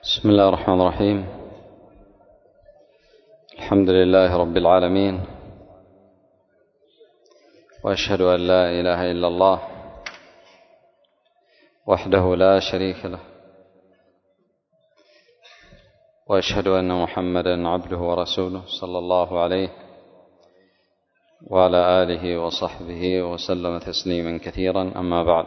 بسم الله الرحمن الرحيم. الحمد لله رب العالمين، وأشهد أن لا إله إلا الله وحده لا شريك له، وأشهد أن محمدا عبده ورسوله صلى الله عليه وعلى آله وصحبه وسلم تسليما كثيرا. أما بعد،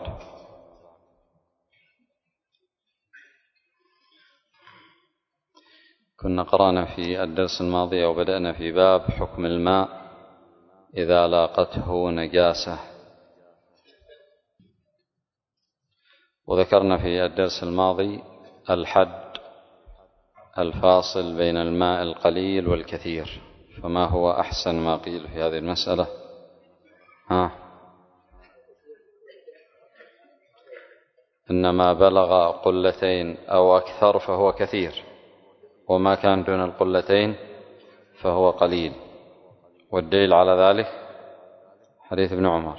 كنا قرأنا في الدرس الماضي أو بدأنا في باب حكم الماء إذا لاقته نجاسة، وذكرنا في الدرس الماضي الحد الفاصل بين الماء القليل والكثير. فما هو أحسن ما قيل في هذه المسألة؟ إنما بلغ قلتين أو أكثر فهو كثير، وما كان دون القلتين فهو قليل. والدليل على ذلك حديث ابن عمر: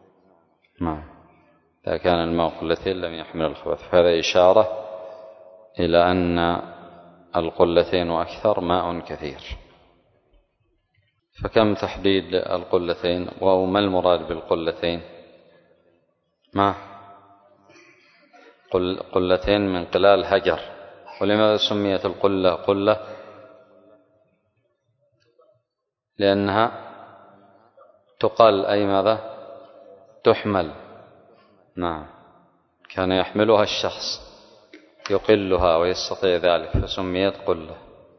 إذا كان الماء قلتين لم يحمل الخبث. فهذا إشارة إلى أن القلتين وأكثر ماء كثير. فكم تحديد القلتين، وما المراد بالقلتين؟ قلتين من قلال هجر. ولماذا سميت القلة قلة؟ لأنها تقل، أي ماذا؟ تحمل. كان يحملها الشخص، يقلها ويستطيع ذلك، فسميت قلة.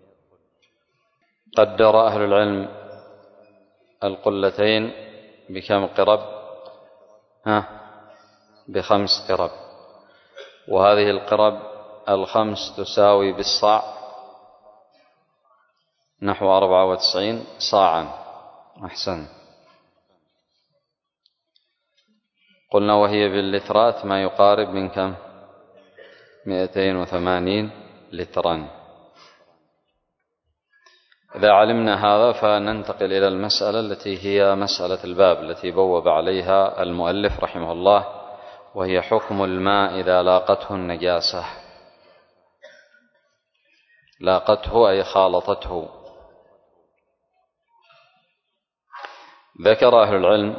قدر أهل العلم القلتين بكم قرب؟ ب5 قرب. وهذه القرب 5 تساوي بالصاع نحو 94 صاعا. أحسن. قلنا وهي باللترات ما يقارب من كم؟ 280 لترا. إذا علمنا هذا فننتقل إلى المسألة التي هي مسألة الباب التي بوب عليها المؤلف رحمه الله، وهي حكم الماء إذا لاقته النجاسة. لاقته أي خالطته. ذكر أهل العلم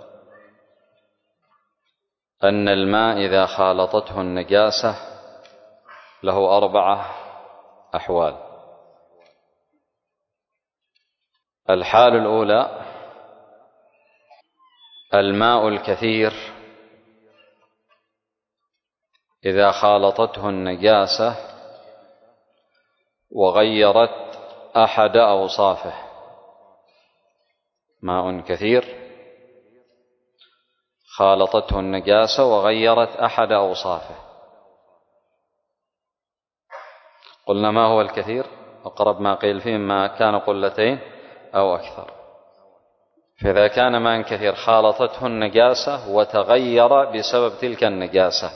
أن الماء إذا خالطته النجاسة له 4 أحوال. الحال الأولى: الماء الكثير إذا خالطته النجاسة وغيرت أحد أوصافه. ماء كثير خالطته النجاسة وغيرت أحد أوصافه. قلنا ما هو الكثير؟ أقرب ما قيل فيه ما كان قلتين أو أكثر. فإذا كان ماء كثير خالطته النجاسة وتغير بسبب تلك النجاسة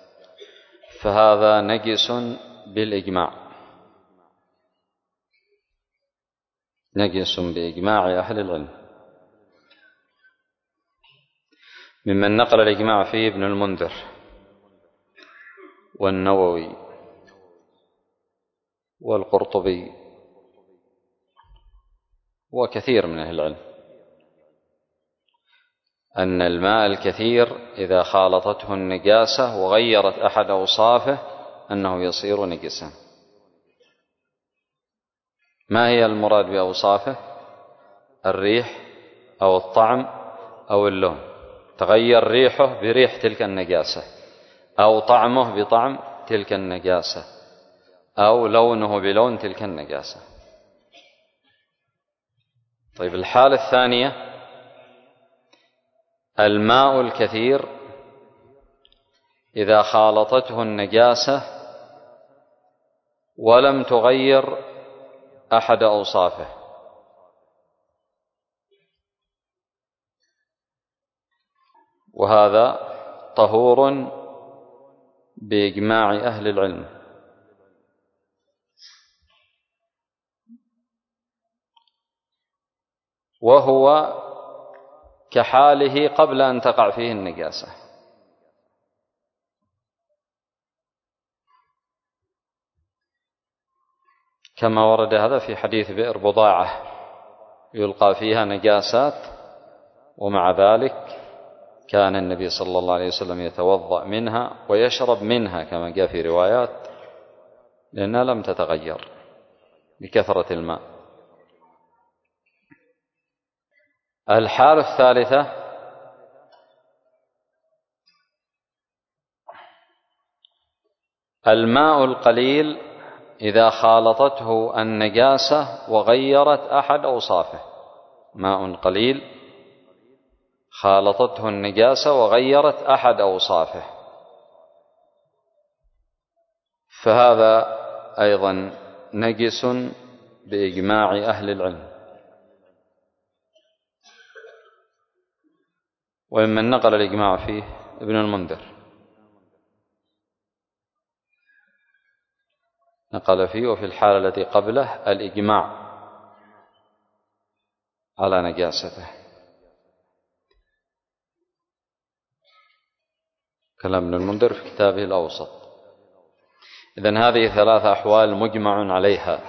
فهذا نجس بالإجماع، نجس بإجماع أهل العلم. ممن نقل الإجماع فيه ابن المنذر والنووي والقرطبي وكثير من أهل العلم، أن الماء الكثير إذا خالطته النجاسة وغيرت أحد أوصافه أنه يصير نجسا. ما هي المراد بأوصافه؟ الريح أو الطعم أو اللون. تغير ريحه بريح تلك النجاسة، أو طعمه بطعم تلك النجاسة، أو لونه بلون تلك النجاسة. طيب، الحالة الثانية: الماء الكثير إذا خالطته النجاسة ولم تغير أحد أوصافه. وهذا طهور بإجماع أهل العلم. وهو كحاله قبل أن تقع فيه النجاسة. كما ورد هذا في حديث بئر بضاعة يلقى فيها نجاسات، ومع ذلك كان النبي صلى الله عليه وسلم يتوضأ منها ويشرب منها كما جاء في روايات، لأنها لم تتغير بكثرة الماء. الحالة الثالثة الماء القليل إذا خالطته النجاسة وغيرت أحد أوصافه. ماء قليل خالطته النجاسة وغيرت أحد أوصافه، فهذا أيضا نجس بإجماع أهل العلم. وممن نقل الإجماع فيه ابن المنذر، نقل فيه وفي الحالة التي قبله الإجماع على نجاسته. كلام ابن المنذر في كتابه الأوسط. إذن هذه ثلاث أحوال مجمع عليها،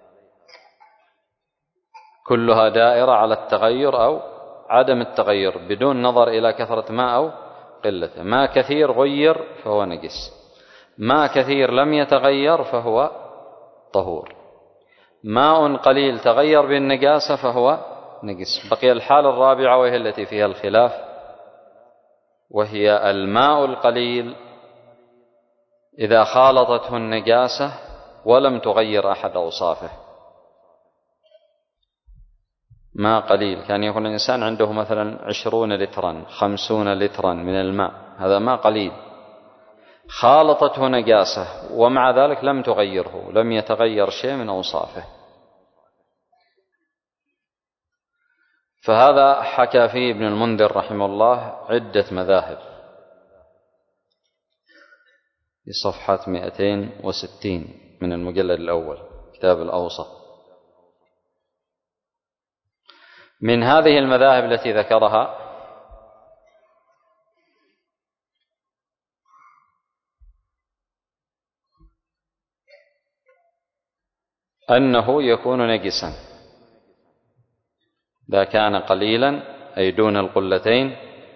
كلها دائرة على التغير أو عدم التغير بدون نظر إلى كثرة ماء أو قلته. ماء كثير غير فهو نجس، ماء كثير لم يتغير فهو طهور، ماء قليل تغير بالنجاسة فهو نجس. بقي الحالة الرابعة وهي التي فيها الخلاف، وهي الماء القليل إذا خالطته النجاسة ولم تغير أحد أوصافه. ماء قليل، كان يكون الإنسان عنده مثلا 20 لترا 50 لترا من الماء، هذا ماء قليل، خالطته نجاسة ومع ذلك لم تغيره، لم يتغير شيء من أوصافه، فهذا حكى فيه ابن المنذر رحمه الله عدة مذاهب في صفحة 260 من المجلد الأول كتاب الأوسط. من هذه المذاهب التي ذكرها أنه يكون نجسا إذا كان قليلا أي دون القلتين،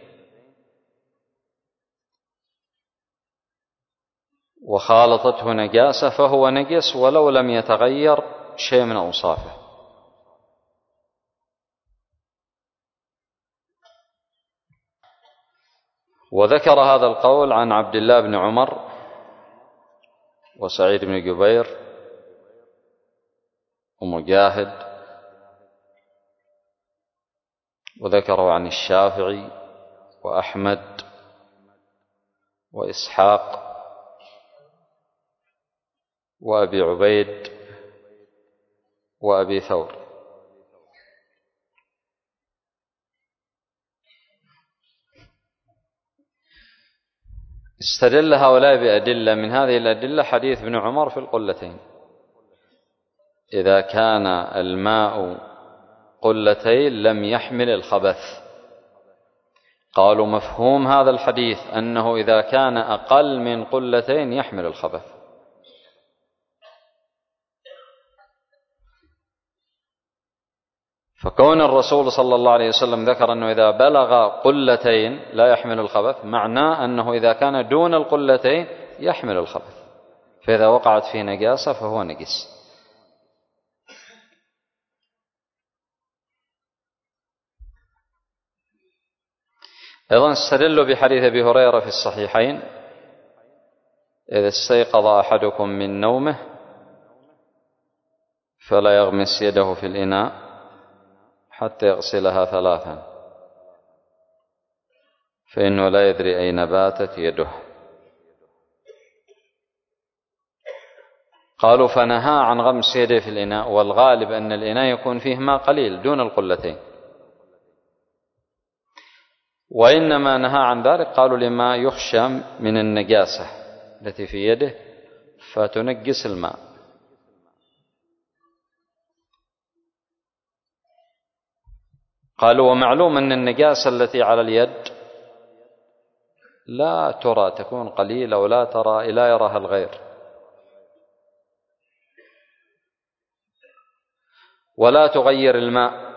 وخالطته نجاسة فهو نجس ولو لم يتغير شيء من أوصافه. وذكر هذا القول عن عبد الله بن عمر وسعيد بن جبير ومجاهد، وذكره عن الشافعي وأحمد وإسحاق وأبي عبيد وأبي ثور. استدل هؤلاء بأدلة، من هذه الأدلة حديث ابن عمر في القلتين، إذا كان الماء قلتين لم يحمل الخبث. قالوا مفهوم هذا الحديث أنه إذا كان أقل من قلتين يحمل الخبث، فكون الرسول صلى الله عليه وسلم ذكر أنه إذا بلغ قلتين لا يحمل الخبث، معناه أنه إذا كان دون القلتين يحمل الخبث، فإذا وقعت فيه نجاسة فهو نجس. أيضا استدلوا بحديث أبي هريرة في الصحيحين: إذا استيقظ أحدكم من نومه فلا يغمس يده في الإناء حتى يغسلها 3 فإنه لا يدري أين باتت يده. قالوا فنهى عن غمس يده في الإناء، والغالب أن الإناء يكون فيه ماء قليل دون القلتين، وإنما نهى عن ذلك قالوا لما يخشى من النجاسة التي في يده فتنجس الماء. قالوا ومعلوم أن النجاسة التي على اليد لا ترى، تكون قليلة ولا ترى لا يراها الغير، ولا تغير الماء،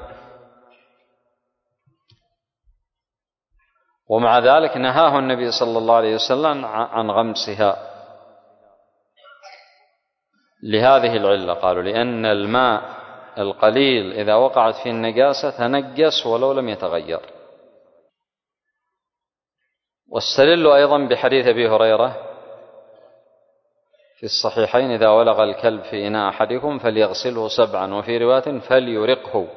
ومع ذلك نهاه النبي صلى الله عليه وسلم عن غمسها لهذه العلة. قالوا لأن الماء القليل إذا وقعت فيه النجاسة تنجس ولو لم يتغير. واستدلوا أيضا بحديث أبي هريرة في الصحيحين: إذا ولغ الكلب في إناء أحدكم فليغسله 7، وفي رواية فليرقه.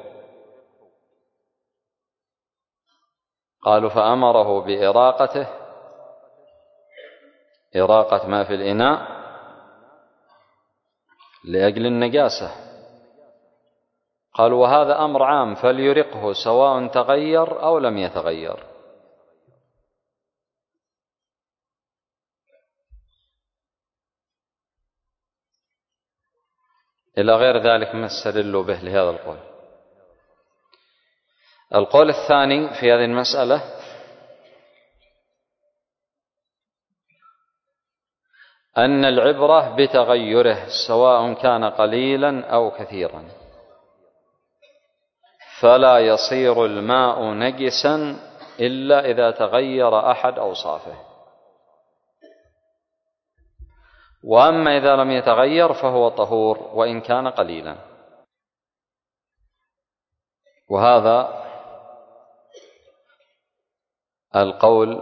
قالوا فأمره بإراقته، إراقة ما في الإناء لأجل النجاسة. قالوا وهذا أمر عام، فليرقه سواء تغير أو لم يتغير. إلى غير ذلك ما استدلوا به لهذا القول. القول الثاني في هذه المسألة أن العبرة بتغيره سواء كان قليلا أو كثيرا، فلا يصير الماء نجسا إلا إذا تغير أحد أوصافه، وأما إذا لم يتغير فهو طهور وإن كان قليلا. وهذا القول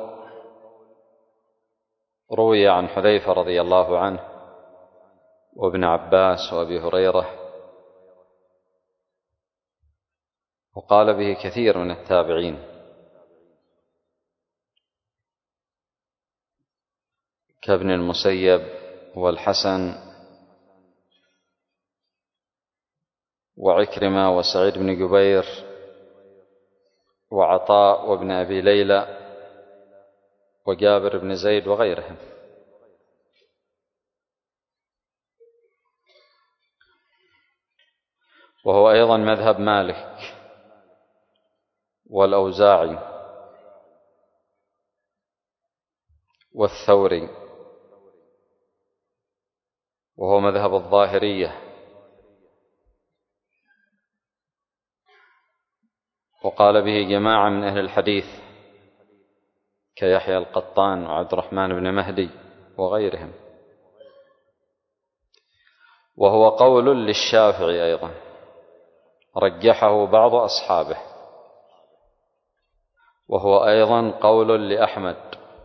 روي عن حذيفة رضي الله عنه وابن عباس وأبي هريرة، وقال به كثير من التابعين كابن المسيب والحسن وعكرمة وسعيد بن جبير وعطاء وابن أبي ليلى وجابر بن زيد وغيرهم. وهو أيضا مذهب مالك والأوزاعي والثوري، وهو مذهب الظاهرية، وقال به جماعة من أهل الحديث كيحيى القطان وعبد الرحمن بن مهدي وغيرهم. وهو قول للشافعي أيضا رجحه بعض أصحابه، وهو أيضا قول لأحمد.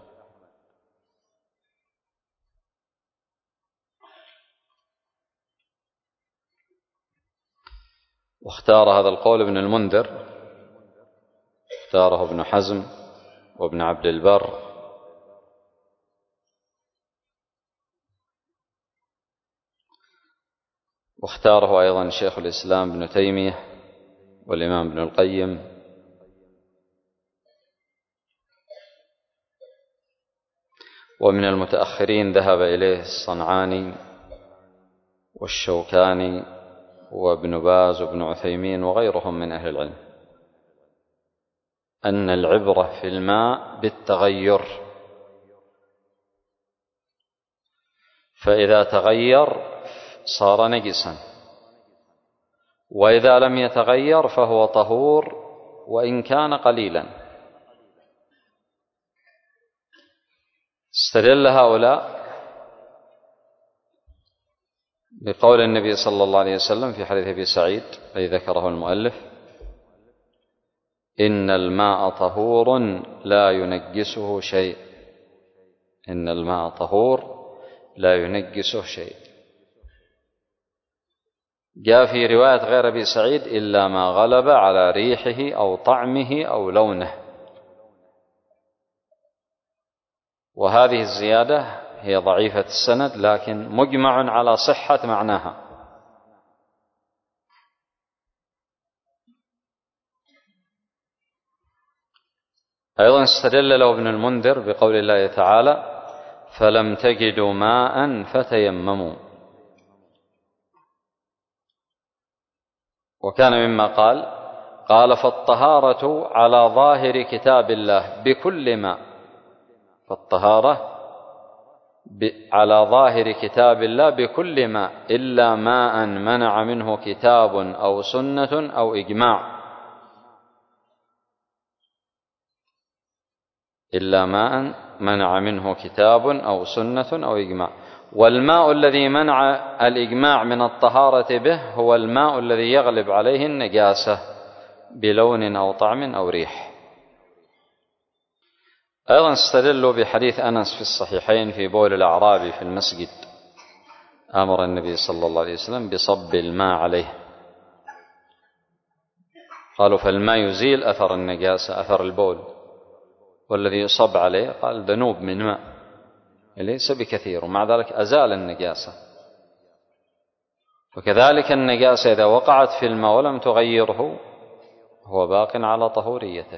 واختار هذا القول ابن المنذر، اختاره ابن حزم وابن عبد البر واختاره أيضا شيخ الإسلام ابن تيمية والإمام ابن القيم. ومن المتأخرين ذهب إليه الصنعاني والشوكاني وابن باز وابن عثيمين وغيرهم من أهل العلم، أن العبرة في الماء بالتغير، فإذا تغير صار نجسا، وإذا لم يتغير فهو طهور وإن كان قليلا. استدل هؤلاء بقول النبي صلى الله عليه وسلم في حديث أبي سعيد الذي ذكره المؤلف: إن الماء طهور لا ينجسه شيء. إن الماء طهور لا ينجسه شيء. جاء في رواية غير أبي سعيد: إلا ما غلب على ريحه أو طعمه أو لونه. وهذه الزيادة هي ضعيفة السند، لكن مجمع على صحة معناها. أيضا استدل له ابن المنذر بقول الله تعالى: فلم تجدوا ماء فتيمموا. وكان مما قال فالطهارة على ظاهر كتاب الله بكل ماء. فالطهارة على ظاهر كتاب الله بكل ماء إلا ماء منع منه كتاب أو سنة أو إجماع، إلا ماء منع منه كتاب أو سنة أو إجماع. والماء الذي منع الإجماع من الطهارة به هو الماء الذي يغلب عليه النجاسة بلون أو طعم أو ريح. أيضا استدلوا بحديث أنس في الصحيحين في بول الأعرابي في المسجد، أمر النبي صلى الله عليه وسلم بصب الماء عليه، قالوا فالماء يزيل أثر النجاسة أثر البول، والذي يصب عليه قال ذنوب من ماء ليس بكثير، ومع ذلك أزال النجاسة. وكذلك النجاسة إذا وقعت في الماء ولم تغيره هو باق على طهوريته.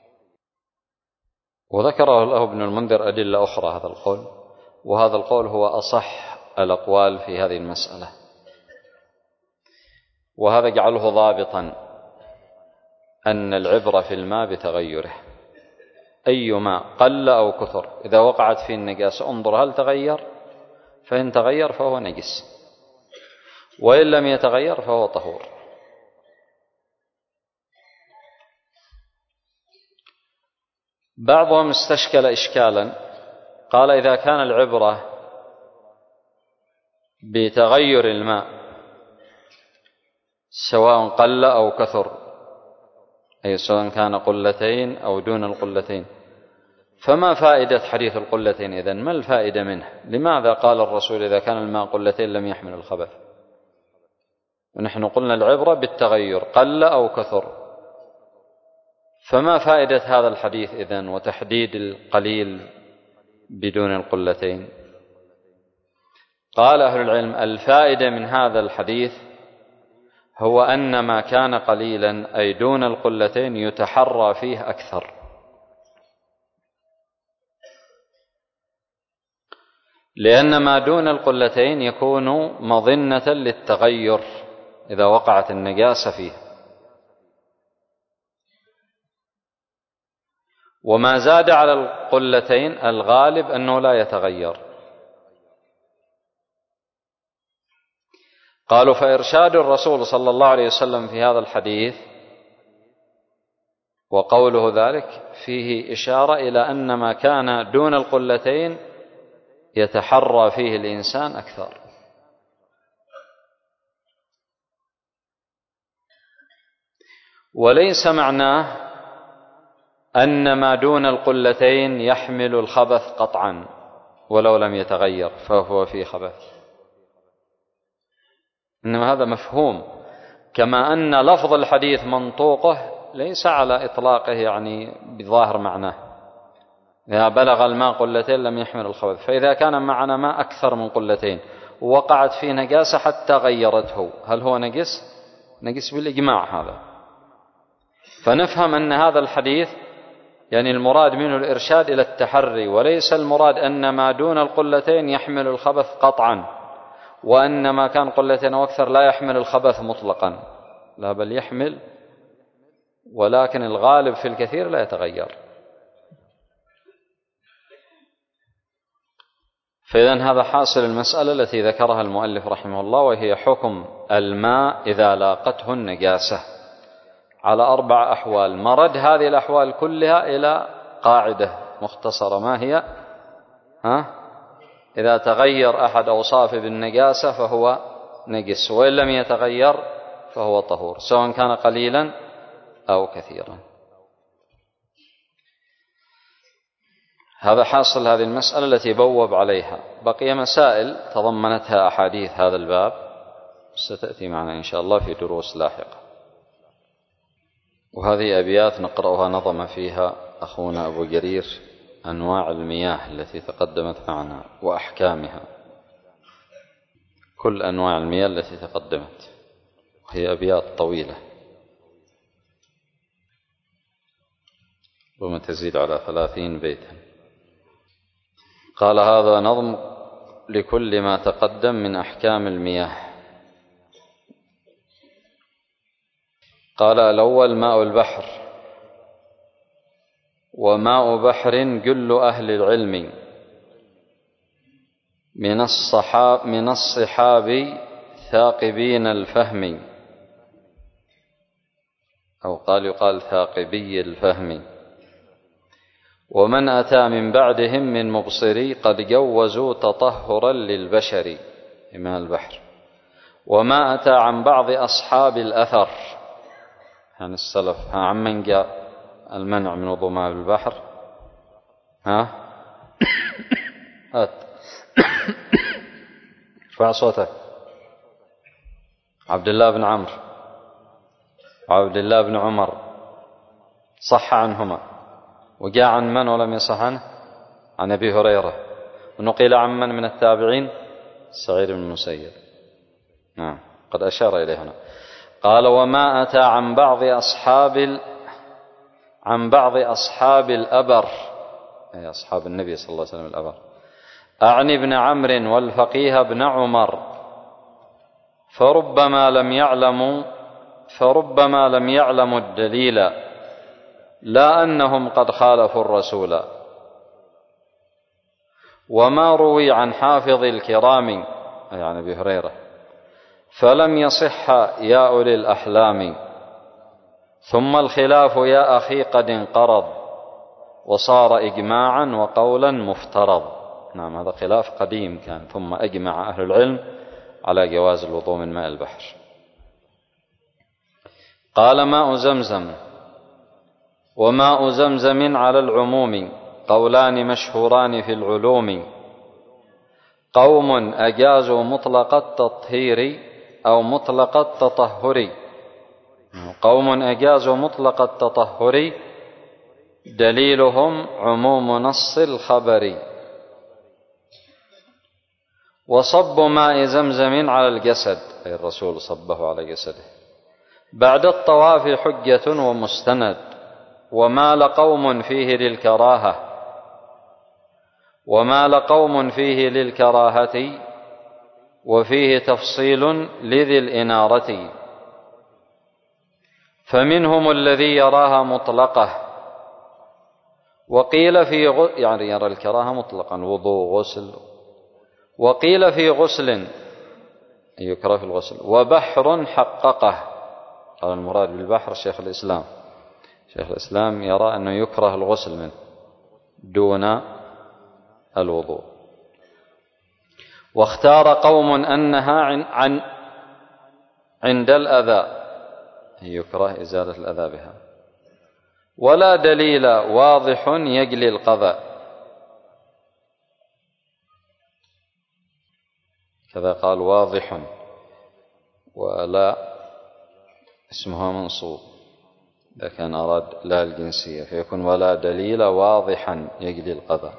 وذكره له ابن المنذر أدلة أخرى هذا القول، وهذا القول هو أصح الأقوال في هذه المسألة، وهذا جعله ضابطا أن العبرة في الماء بتغيره، أي ماء قل أو كثر إذا وقعت فيه النجاسة انظر هل تغير، فإن تغير فهو نجس، وإن لم يتغير فهو طهور. بعضهم استشكل إشكالا قال إذا كان العبرة بتغير الماء سواء قل أو كثر، أي سواء كان قلتين أو دون القلتين، فما فائدة حديث القلتين إذن؟ ما الفائدة منه؟ لماذا قال الرسول إذا كان الماء قلتين لم يحمل الخبث؟ ونحن قلنا العبرة بالتغير قل أو كثر، فما فائدة هذا الحديث إذن وتحديد القليل بدون القلتين؟ قال أهل العلم الفائدة من هذا الحديث هو أن ما كان قليلا أي دون القلتين يتحرى فيه أكثر، لأن ما دون القلتين يكون مظنة للتغير إذا وقعت النجاسة فيه، وما زاد على القلتين الغالب أنه لا يتغير. قالوا فإرشاد الرسول صلى الله عليه وسلم في هذا الحديث وقوله ذلك فيه إشارة إلى أن ما كان دون القلتين يتحرى فيه الإنسان أكثر. وليس معناه أن ما دون القلتين يحمل الخبث قطعا ولو لم يتغير فهو فيه خبث، إنما هذا مفهوم، كما أن لفظ الحديث منطوقه ليس على إطلاقه يعني بظاهر معناه، إذا بلغ الماء قلتين لم يحمل الخبث، فإذا كان معنا ماء أكثر من قلتين ووقعت فيه نجاسة حتى غيرته هل هو نجس؟ نجس بالإجماع هذا. فنفهم أن هذا الحديث يعني المراد منه الإرشاد إلى التحري، وليس المراد أن ما دون القلتين يحمل الخبث قطعا، وأن ما كان قلتين أو أكثر لا يحمل الخبث مطلقا، لا بل يحمل، ولكن الغالب في الكثير لا يتغير. فإذن هذا حاصل المسألة التي ذكرها المؤلف رحمه الله، وهي حكم الماء إذا لاقته النجاسة على 4 أحوال. مرد هذه الأحوال كلها إلى قاعدة مختصرة، ما هي؟ إذا تغير أحد أوصافه بالنجاسة فهو نجس، وإن لم يتغير فهو طهور، سواء كان قليلا أو كثيرا. هذا حاصل هذه المسألة التي بوب عليها. بقي مسائل تضمنتها أحاديث هذا الباب ستأتي معنا إن شاء الله في دروس لاحقة. وهذه أبيات نقرأها نظم فيها أخونا أبو جرير أنواع المياه التي تقدمت معنا وأحكامها، كل أنواع المياه التي تقدمت، وهي أبيات طويلة وما تزيد على 30 بيتا. قال هذا نظم لكل ما تقدم من أحكام المياه. قال الأول ماء البحر، وماء بحر جل أهل العلم، من الصحاب ثاقبين الفهم، أو يقال ثاقبي الفهم. ومن أتى من بعدهم من مبصري قد جوزوا تطهرا للبشر من البحر. وما أتى عن بعض أصحاب الأثر، يعني السلف، عمن جاء المنع من وضوء ماء بالبحر؟ ارفع صوتك. عبد الله بن عمرو وعبد الله بن عمر صح عنهما، وجاء عن من ولم يصح عنه؟ عن أبي هريرة. ونقل عن من التابعين؟ سعيد بن المسيب. نعم، قد أشار إليه هنا. قال: وما أتى عن بعض أصحاب الأبر، أي أصحاب النبي صلى الله عليه وسلم الأبر، أعني ابن عمرو والفقيه ابن عمر، فربما لم يعلموا الدليل، لا أنهم قد خالفوا الرسول. وما روي عن حافظ الكرام، أي عن أبي هريرة، فلم يصح يا أولي الأحلام. ثم الخلاف يا أخي قد انقرض، وصار إجماعا وقولا مفترض. نعم، هذا خلاف قديم كان، ثم أجمع أهل العلم على جواز الوضوء من ماء البحر. قال: ماء زمزم. وماء زمزم على العموم قولان مشهوران في العلوم، قوم أجازوا مطلق التطهير أو مطلق التطهر. قوم أجازوا مطلق التطهر دليلهم عموم نص الخبر. وصب ماء زمزم على الجسد، أي الرسول صبه على جسده، بعد الطواف حجة ومستند. ومال قوم فيه للكراهة، وفيه تفصيل لذي الإنارة. فمنهم الذي يراها مطلقة، وقيل يعني يرى الكراهة مطلقا، وضوء غسل. وقيل في غسل، يكره في الغسل. وبحر حققه، قال المراد بالبحر شيخ الإسلام يرى أنه يكره الغسل منه دون الوضوء. واختار قوم أنها عند الأذى، يكره إزالة الأذى بها، ولا دليل واضح يجلي القضاء. كذا قال واضح، ولا اسمها منصوب، إذا كان أراد لا الجنسية فيكون ولا دليل واضحا يجلي القضاء.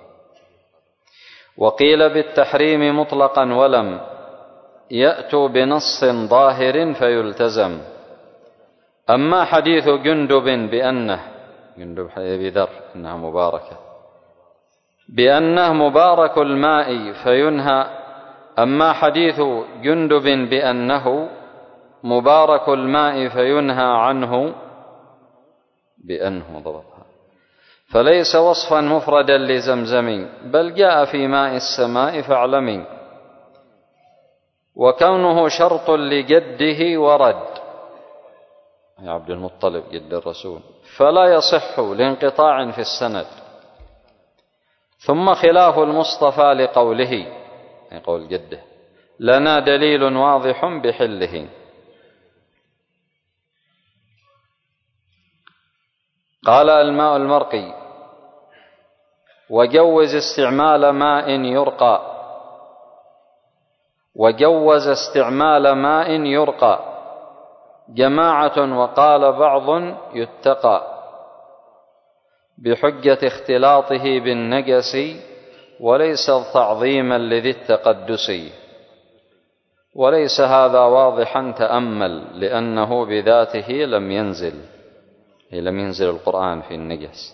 وقيل بالتحريم مطلقا، ولم يأتوا بنص ظاهر فيلتزم. أما حديث جندب بأنه، جندب أبي ذر إنها مباركة، بأنه مبارك الماء فينهى. أما حديث جندب بأنه مبارك الماء فينهى عنه، بأنه ضبطها، فليس وصفا مفردا لزمزم، بل جاء في ماء السماء فاعلمي. وكونه شرط لجده ورد، يا عبد المطلب جد الرسول، فلا يصح لانقطاع في السند. ثم خلاف المصطفى لقوله، يعني قول جده، لنا دليل واضح بحله. قال: الماء المرقي. وجوز استعمال ماء يرقى جماعة، وقال بعض يتقى بحجة اختلاطه بالنجس، وليس تعظيما لذي التقدس. وليس هذا واضحا تأمل، لأنه بذاته لم ينزل القرآن في النجس.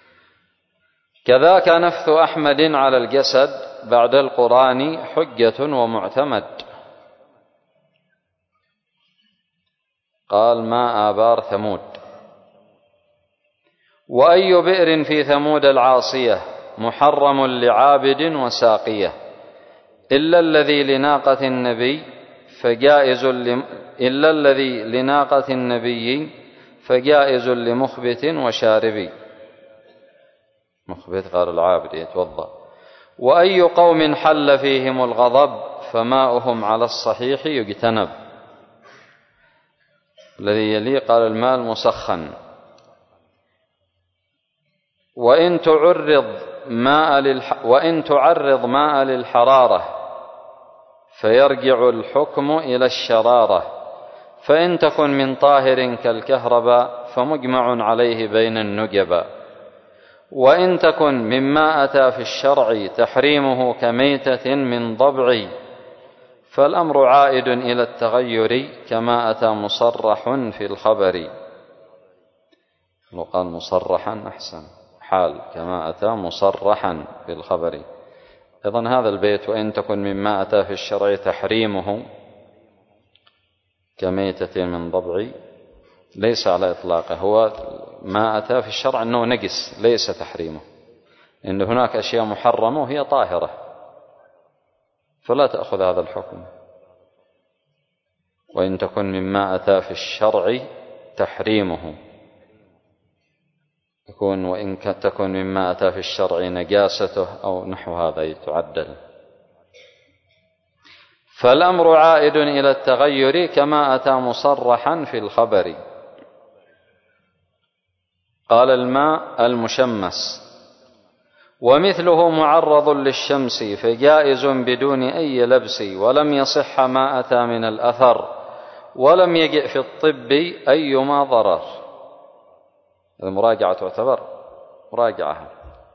كذاك نفث أحمد على الجسد بعد القرآن حجة ومعتمد. قال: ما آبار ثمود. وأي بئر في ثمود العاصية محرم لعابد وساقية، إلا الذي لناقة النبي فجائز لمخبت وشاربي. مخبت غير العابد يتوضأ. وأي قوم حل فيهم الغضب فماؤهم على الصحيح يجتنب. الذي يلي قال الماء المسخن. وإن تعرض ماء للحرارة فيرجع الحكم إلى الشرارة. فإن تكن من طاهر كالكهرباء فمجمع عليه بين النجبا. وإن تكن مما أتى في الشرع تحريمه كميتة من ضبع فالأمر عائد إلى التغير كما أتى مصرح في الخبر. لو قال مصرحا أحسن حال كما أتى مصرحا في الخبر. أيضا هذا البيت وإن تكن مما أتى في الشرع تحريمه كميتة من ضبع ليس على إطلاقه، هو ما أتى في الشرع أنه نجس ليس تحريمه، إن هناك أشياء محرمة وهي طاهرة فلا تأخذ هذا الحكم. وإن تكن مما أتى في الشرع تحريمه يكون وإن تكن مما أتى في الشرع نجاسته أو نحو هذا يتعدل. فالأمر عائد إلى التغير كما أتى مصرحا في الخبر. قال الماء المشمس ومثله معرض للشمس فجائز بدون أي لبس ولم يصح ما أتى من الأثر ولم يجئ في الطب أيما ضرر. المراجعة تعتبر مراجعة.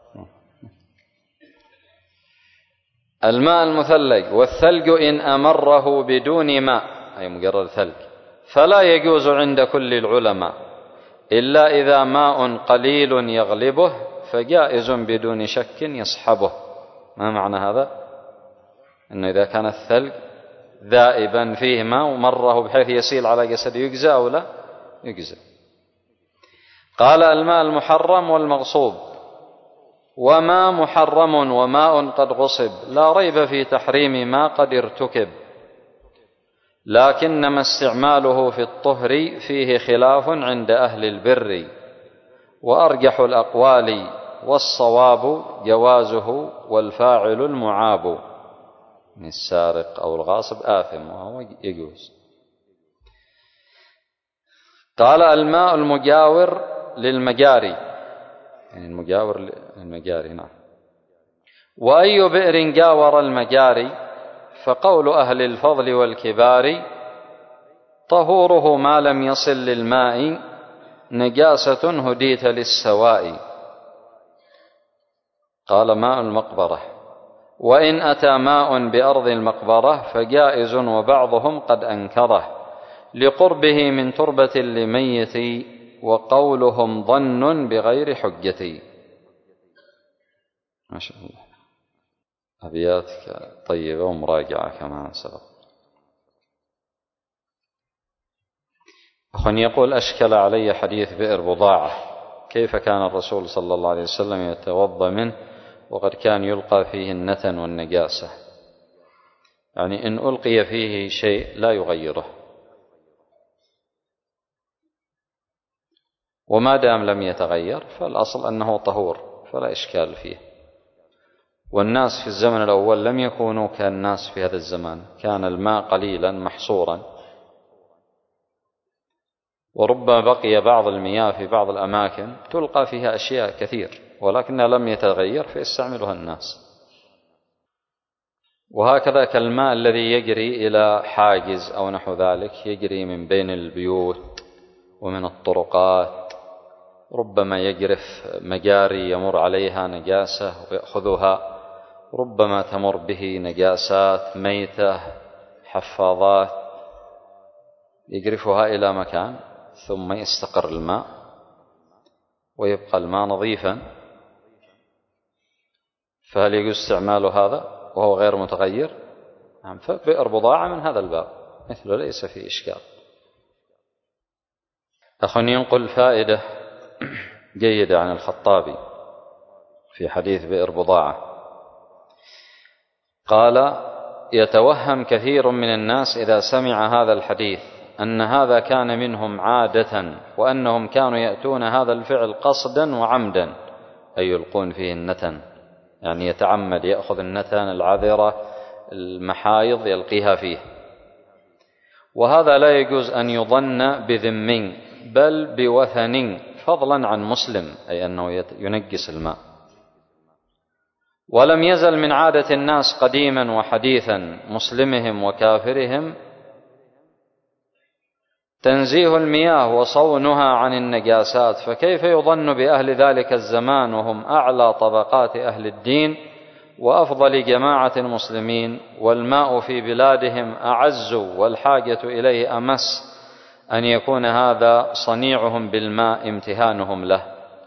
الماء المثلج والثلج إن أمره بدون ماء أي مجرد ثلج فلا يجوز عند كل العلماء إلا إذا ماء قليل يغلبه فجائز بدون شك يصحبه. ما معنى هذا؟ أنه إذا كان الثلج ذائبا فيه ماء ومره بحيث يسيل على جسده يجزى أو لا يجزى. قال الماء المحرم والمغصوب وما محرم وماء قد غصب لا ريب في تحريم ما قد ارتكب لكنما استعماله في الطهر فيه خلاف عند أهل البر وأرجح الأقوال والصواب جوازه والفاعل المعاب. من السارق أو الغاصب آثم وهو يجوز. قال الماء المجاور للمجاري يعني المجاور للمجاري نعم. وأي بئر جاور المجاري فقول أهل الفضل والكبار طهوره ما لم يصل للماء نجاسة هديت للسواء. قال ماء المقبرة وإن أتى ماء بأرض المقبرة فجائز وبعضهم قد أنكره لقربه من تربة لميت وقولهم ظن بغير حجة. ما شاء الله أبيات طيبة ومراجعة كما سبق. أخوان يقول أشكل علي حديث بئر بضاعة كيف كان الرسول صلى الله عليه وسلم يتوضأ منه وقد كان يلقى فيه النتن والنجاسة، يعني إن ألقي فيه شيء لا يغيره وما دام لم يتغير فالأصل أنه طهور فلا إشكال فيه. والناس في الزمن الأول لم يكونوا كالناس في هذا الزمان، كان الماء قليلا محصورا وربما بقي بعض المياه في بعض الأماكن تلقى فيها أشياء كثير ولكنها لم يتغير فيستعملها الناس. وهكذا كالماء الذي يجري إلى حاجز أو نحو ذلك يجري من بين البيوت ومن الطرقات ربما يجرف مجاري يمر عليها نجاسة ويأخذها، ربما تمر به نجاسات ميتة حفاظات يجرفها إلى مكان ثم يستقر الماء ويبقى الماء نظيفا. فهل يجوز استعمال هذا وهو غير متغير؟ نعم. فبئر بضاعة من هذا الباب مثله ليس فيه إشكال. أخواني ينقل فائدة جيدة عن الخطابي في حديث بئر بضاعة. قال يتوهم كثير من الناس إذا سمع هذا الحديث أن هذا كان منهم عادة، وأنهم كانوا يأتون هذا الفعل قصدا وعمدا، أي يلقون فيه النتن، يعني يتعمد يأخذ النتن العذرة المحايض يلقيها فيه. وهذا لا يجوز أن يظن بذم بل بوثن، فضلا عن مسلم، أي أنه ينجس الماء. ولم يزل من عادة الناس قديما وحديثا، مسلمهم وكافرهم، تنزيه المياه وصونها عن النجاسات، فكيف يظن بأهل ذلك الزمان وهم أعلى طبقات أهل الدين وأفضل جماعة المسلمين، والماء في بلادهم أعز والحاجة إليه أمس، أن يكون هذا صنيعهم بالماء امتهانهم له،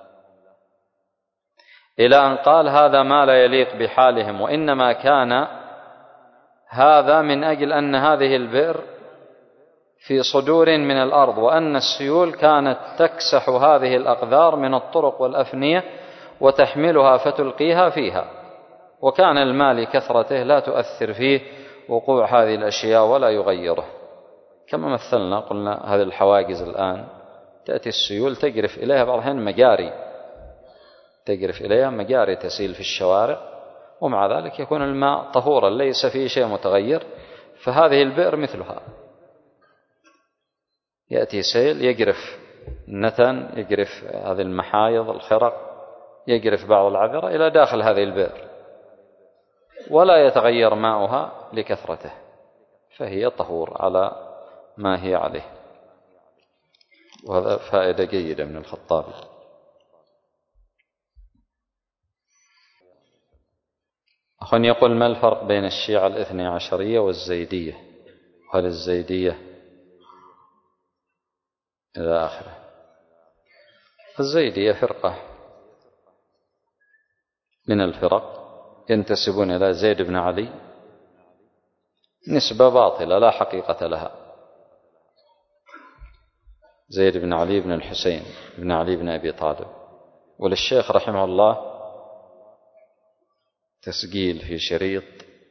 إلى أن قال هذا ما لا يليق بحالهم، وإنما كان هذا من أجل أن هذه البئر في صدور من الأرض، وأن السيول كانت تكسح هذه الأقذار من الطرق والأفنية وتحملها فتلقيها فيها، وكان الماء لكثرته لا تؤثر فيه وقوع هذه الأشياء ولا يغيره. كما مثلنا قلنا هذه الحواجز الآن تأتي السيول تجرف إليها بعض الأحيان مجاري، تجرف إليها مجاري تسيل في الشوارع، ومع ذلك يكون الماء طهورا ليس فيه شيء متغير. فهذه البئر مثلها، يأتي سيل يجرف النتن، يجرف هذه المحايض الخرق، يجرف بعض العذرة إلى داخل هذه البئر، ولا يتغير ماؤها لكثرته، فهي طهور على ما هي عليه. وهذا فائدة جيدة من الخطابي. أخوان يقول: ما الفرق بين الشيعة الاثني عشرية والزيدية؟ وهل الزيدية إلى آخره؟ الزيدية فرقة من الفرق ينتسبون إلى زيد بن علي نسبة باطلة لا حقيقة لها. زيد بن علي بن الحسين بن علي بن أبي طالب. وللشيخ رحمه الله تسجيل في شريط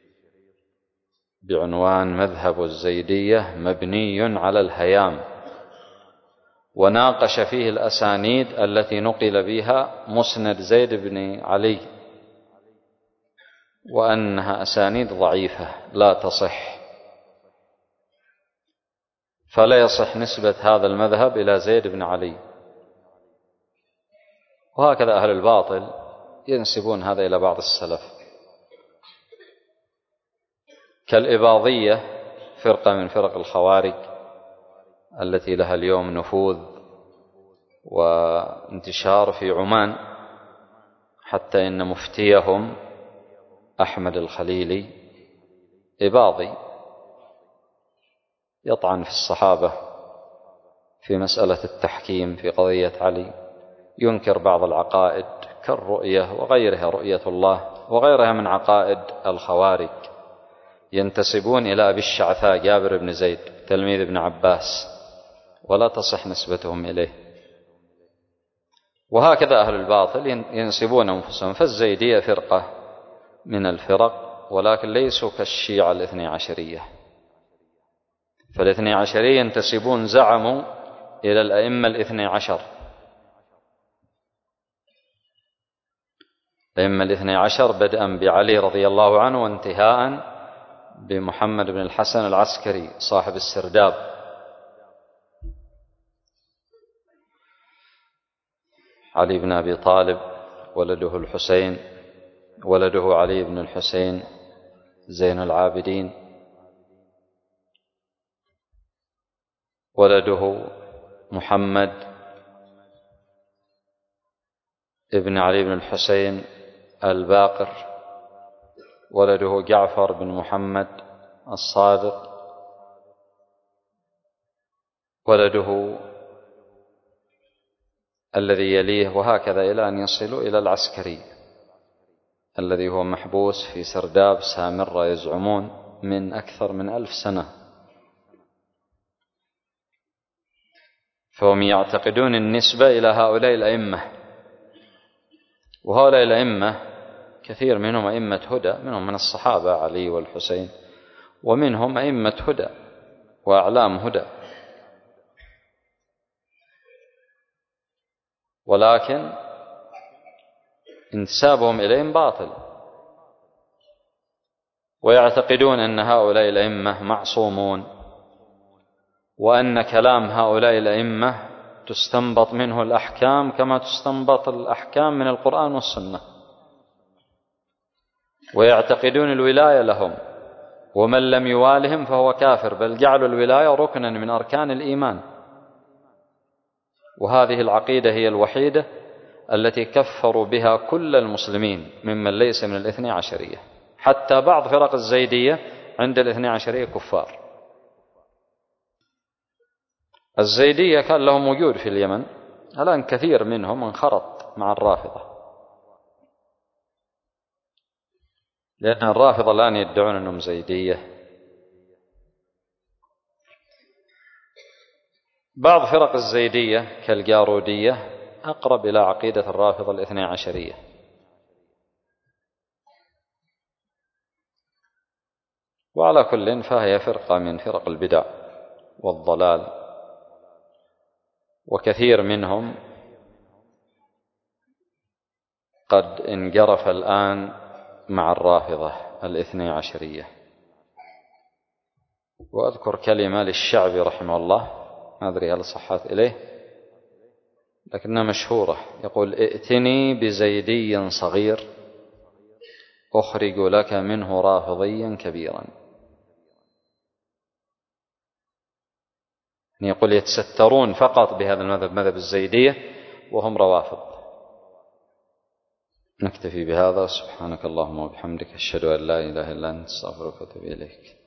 بعنوان مذهب الزيدية مبني على الهيام، وناقش فيه الأسانيد التي نقل بها مسند زيد بن علي، وأنها أسانيد ضعيفة لا تصح، فلا يصح نسبة هذا المذهب إلى زيد بن علي. وهكذا أهل الباطل ينسبون هذا إلى بعض السلف، كالإباضية، فرقة من فرق الخوارج التي لها اليوم نفوذ وانتشار في عمان، حتى إن مفتيهم أحمد الخليلي إباضي، يطعن في الصحابة في مسألة التحكيم في قضية علي، ينكر بعض العقائد كالرؤية وغيرها، رؤية الله وغيرها من عقائد الخوارج. ينتسبون إلى أبي الشعثاء جابر بن زيد تلميذ ابن عباس، ولا تصح نسبتهم إليه. وهكذا أهل الباطل ينسبون أنفسهم. فالزيدية فرقة من الفرق، ولكن ليسوا كالشيعة الاثني عشرية. فالاثني عشرية ينتسبون، زعموا، إلى الأئمة الاثني عشر، الأئمة الاثني عشر بدءا بعلي رضي الله عنه وانتهاء بمحمد بن الحسن العسكري صاحب السرداب. علي بن أبي طالب ولده الحسين، ولده علي بن الحسين زين العابدين، ولده محمد ابن علي بن الحسين الباقر، ولده جعفر بن محمد الصادق، ولده الذي يليه، وهكذا إلى أن يصلوا إلى العسكري الذي هو محبوس في سرداب سامرة يزعمون من أكثر من 1000 سنة. فهم يعتقدون النسبة إلى هؤلاء الأئمة، وهؤلاء الأئمة كثير منهم أئمة هدى، منهم من الصحابة علي والحسين ومنهم أئمة هدى وأعلام هدى، ولكن انتسابهم إليهم باطل، ويعتقدون أن هؤلاء الأئمة معصومون، وأن كلام هؤلاء الأئمة تستنبط منه الأحكام كما تستنبط الأحكام من القرآن والسنة، ويعتقدون الولاية لهم، ومن لم يوالهم فهو كافر، بل جعلوا الولاية ركنا من أركان الإيمان. وهذه العقيدة هي الوحيدة التي كفروا بها كل المسلمين ممن ليس من الاثني عشرية، حتى بعض فرق الزيدية عند الاثني عشرية كفار. الزيدية كان لهم وجود في اليمن، الآن كثير منهم انخرط مع الرافضة، لأن الرافضة الآن يدعون أنهم زيدية. بعض فرق الزيدية كالجارودية أقرب إلى عقيدة الرافضة الاثني عشرية. وعلى كل فهي فرقة من فرق البدع والضلال، وكثير منهم قد انجرف الآن مع الرافضة الاثني عشرية. وأذكر كلمة للشعبي رحمه الله، ما أدري هل صحت إليه لكنها مشهورة، يقول: ائتني بزيدي صغير أخرج لك منه رافضيا كبيرا. يقول يتسترون فقط بهذا المذهب، مذهب الزيدية، وهم روافض. نكتفي بهذا. سبحانك اللهم وبحمدك، أشهد أن لا إله إلا أنت، أستغفرك وأتوب إليك.